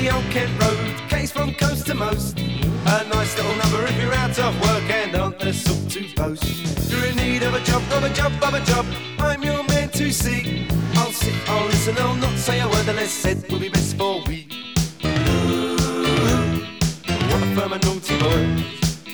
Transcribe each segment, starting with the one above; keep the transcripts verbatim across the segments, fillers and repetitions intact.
the old Kent Road, case from coast to most. A nice little number if you're out of work and aren't the sort to boast. You're in need of a job, of a job, of a job, I'm your man to see. I'll sit, I'll listen, I'll not say a word unless said will be best for we. Ooh, what a firm and naughty boy.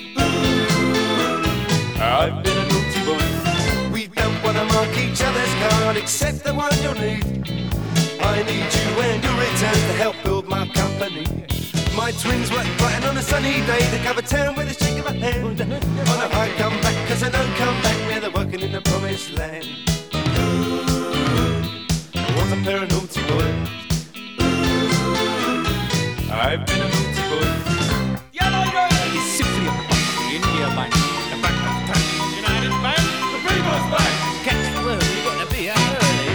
I've been a naughty boy. We don't wanna mark each other's card except the one you'll need. I need you and your returns to help build my company. My twins work bright on a sunny day to cover town with a shake of a hand. On a high come back, cause I don't come back where they're working in the promised land. Ooh, what a pair of naughty boys. Ooh, I've been a naughty boy. Yellow Road is simply a bunch. India Bank, the Bank of Tank, United Bank, the People's Bank. Catch the word, you've got to be out early.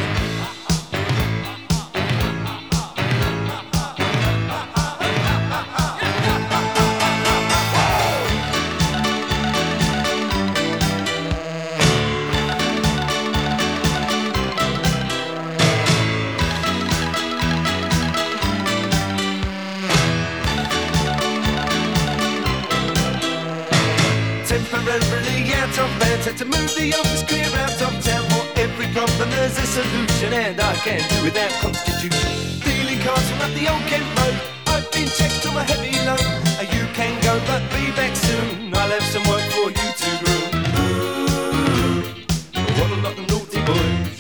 Temporarily out of bounds, had to move the office clear out of town. For every problem there's a solution, and I can't do without constitution. Dealing cards from up the old Kent Road, I've been checked on my heavy load. Uh, You can go, but be back soon, I'll have some work for you to groom. Ooh, what a lot of naughty boys.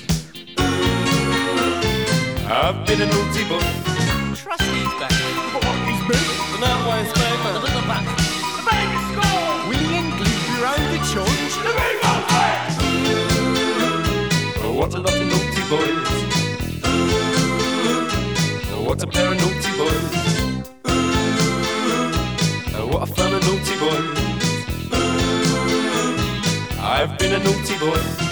Ooh, I've been a naughty boy. Trustees Bank. What is me? The Mountainways Bank. Look at the back. The bank is scored! Will you include your own the church? The People's Bank! Ooh, what a lot of naughty boys. Ooh, what a pair of naughty boys. Ooh, what a firm of naughty boys. Ooh, I've been a naughty boy.